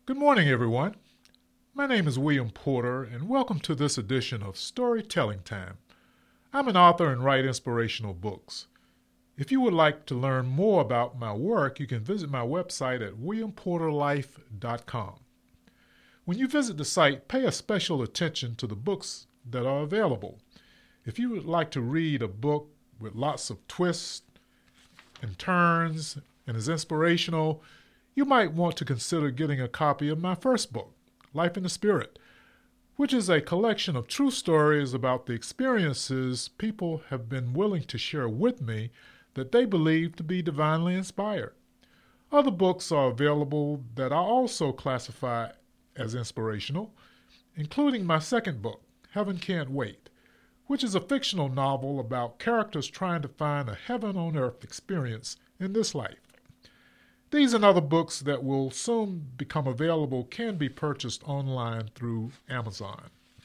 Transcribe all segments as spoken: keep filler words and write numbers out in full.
Good morning, everyone. My name is William Porter, and welcome to this edition of Storytelling Time. I'm an author and write inspirational books. If you would like to learn more about my work, you can visit my website at william porter life dot com. When you visit the site, pay a special attention to the books that are available. If you would like to read a book with lots of twists and turns and is inspirational, you might want to consider getting a copy of my first book, Life in the Spirit, which is a collection of true stories about the experiences people have been willing to share with me that they believe to be divinely inspired. Other books are available that I also classify as inspirational, including my second book, Heaven Can't Wait, which is a fictional novel about characters trying to find a heaven-on-earth experience in this life. These and other books that will soon become available can be purchased online through Amazon.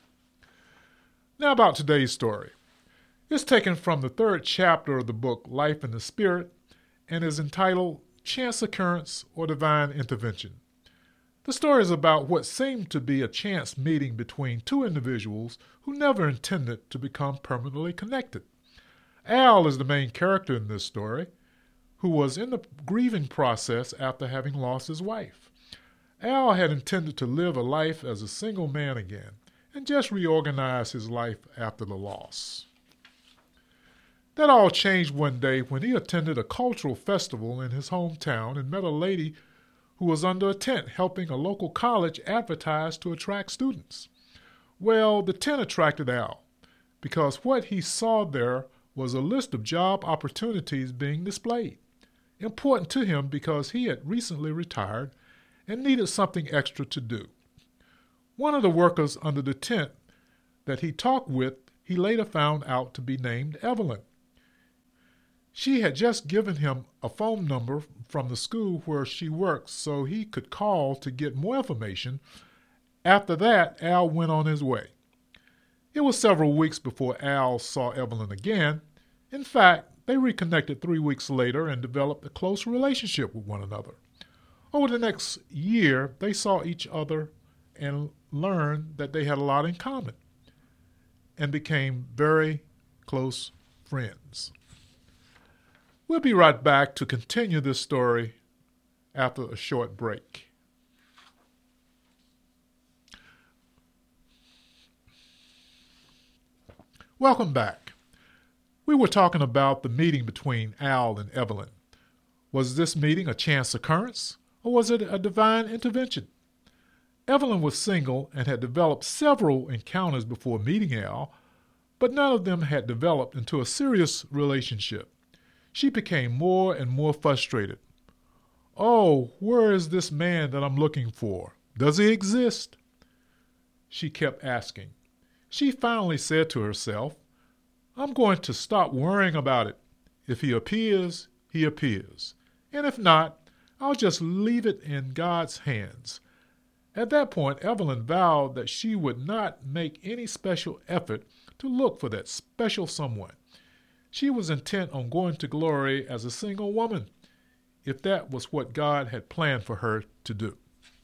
Now about today's story. It's taken from the third chapter of the book Life in the Spirit and is entitled Chance Occurrence or Divine Intervention. The story is about what seemed to be a chance meeting between two individuals who never intended to become permanently connected. Al is the main character in this story, who was in the grieving process after having lost his wife. Al had intended to live a life as a single man again and just reorganize his life after the loss. That all changed one day when he attended a cultural festival in his hometown and met a lady who was under a tent helping a local college advertise to attract students. Well, the tent attracted Al because what he saw there was a list of job opportunities being displayed, important to him because he had recently retired and needed something extra to do. One of the workers under the tent that he talked with, he later found out to be named Evelyn. She had just given him a phone number from the school where she works so he could call to get more information. After that, Al went on his way. It was several weeks before Al saw Evelyn again. In fact, they reconnected three weeks later and developed a close relationship with one another. Over the next year, they saw each other and learned that they had a lot in common and became very close friends. We'll be right back to continue this story after a short break. Welcome back. We were talking about the meeting between Al and Evelyn. Was this meeting a chance occurrence, or was it a divine intervention? Evelyn was single and had developed several encounters before meeting Al, but none of them had developed into a serious relationship. She became more and more frustrated. Oh, where is this man that I'm looking for? Does he exist? She kept asking. She finally said to herself, I'm going to stop worrying about it. If he appears, he appears. And if not, I'll just leave it in God's hands. At that point, Evelyn vowed that she would not make any special effort to look for that special someone. She was intent on going to glory as a single woman, if that was what God had planned for her to do.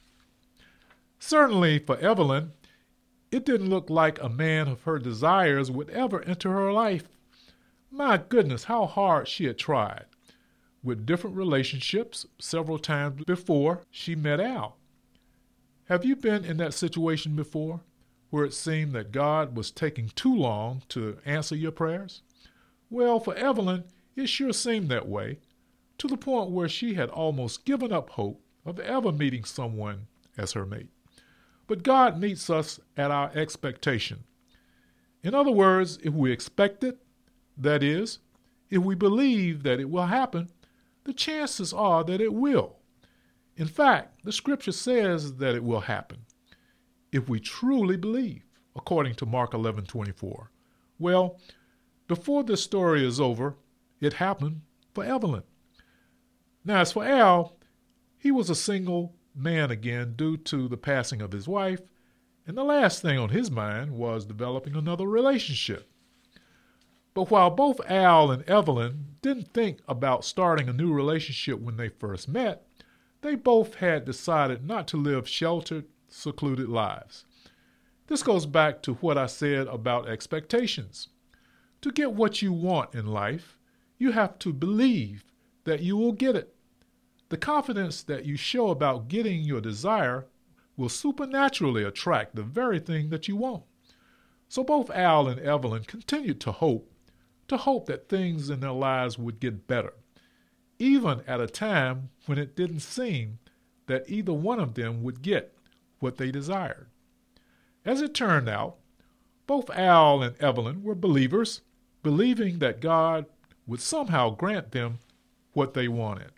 Certainly for Evelyn, it didn't look like a man of her desires would ever enter her life. My goodness, how hard she had tried, with different relationships several times before she met Al. Have you been in that situation before, where it seemed that God was taking too long to answer your prayers? Well, for Evelyn, it sure seemed that way, to the point where she had almost given up hope of ever meeting someone as her mate. But God meets us at our expectation. In other words, if we expect it, that is, if we believe that it will happen, the chances are that it will. In fact, the scripture says that it will happen, if we truly believe, according to Mark eleven twenty-four. Well, before this story is over, it happened for Evelyn. Now, as for Al, he was a single man again due to the passing of his wife, and the last thing on his mind was developing another relationship. But while both Al and Evelyn didn't think about starting a new relationship when they first met, they both had decided not to live sheltered, secluded lives. This goes back to what I said about expectations. To get what you want in life, you have to believe that you will get it. The confidence that you show about getting your desire will supernaturally attract the very thing that you want. So both Al and Evelyn continued to hope, to hope that things in their lives would get better, even at a time when it didn't seem that either one of them would get what they desired. As it turned out, both Al and Evelyn were believers, believing that God would somehow grant them what they wanted.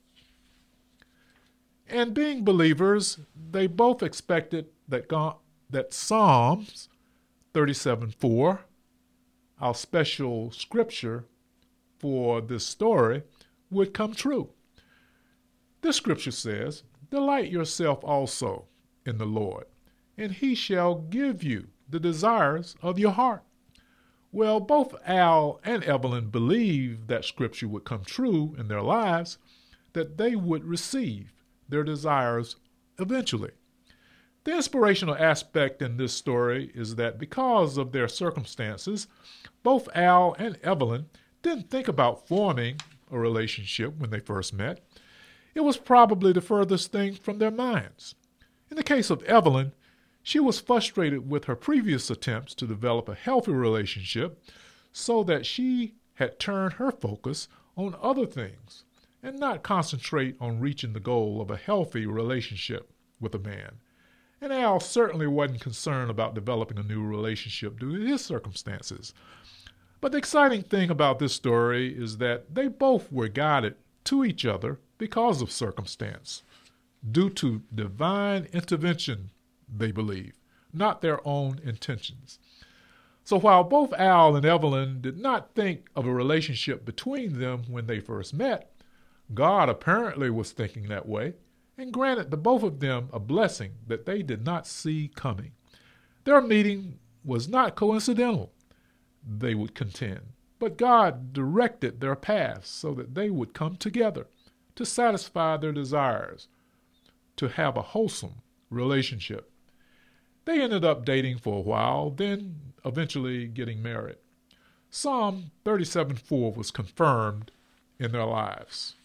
And being believers, they both expected that God, that Psalms thirty-seven four, our special scripture for this story, would come true. This scripture says, "Delight yourself also in the Lord, and he shall give you the desires of your heart." Well, both Al and Evelyn believed that scripture would come true in their lives, that they would receive their desires eventually. The inspirational aspect in this story is that because of their circumstances, both Al and Evelyn didn't think about forming a relationship when they first met. It was probably the furthest thing from their minds. In the case of Evelyn, she was frustrated with her previous attempts to develop a healthy relationship, so that she had turned her focus on other things and not concentrate on reaching the goal of a healthy relationship with a man. And Al certainly wasn't concerned about developing a new relationship due to his circumstances. But the exciting thing about this story is that they both were guided to each other because of circumstance, due to divine intervention, they believe, not their own intentions. So while both Al and Evelyn did not think of a relationship between them when they first met, God apparently was thinking that way and granted the both of them a blessing that they did not see coming. Their meeting was not coincidental, they would contend, but God directed their paths so that they would come together to satisfy their desires, to have a wholesome relationship. They ended up dating for a while, then eventually getting married. Psalm thirty-seven four was confirmed in their lives.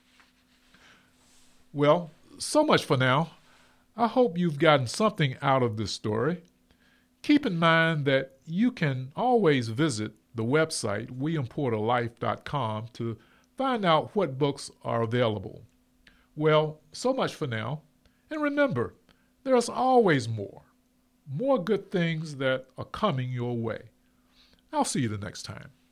Well, so much for now. I hope you've gotten something out of this story. Keep in mind that you can always visit the website william porter life dot com to find out what books are available. Well, so much for now. And remember, there's always more. More good things that are coming your way. I'll see you the next time.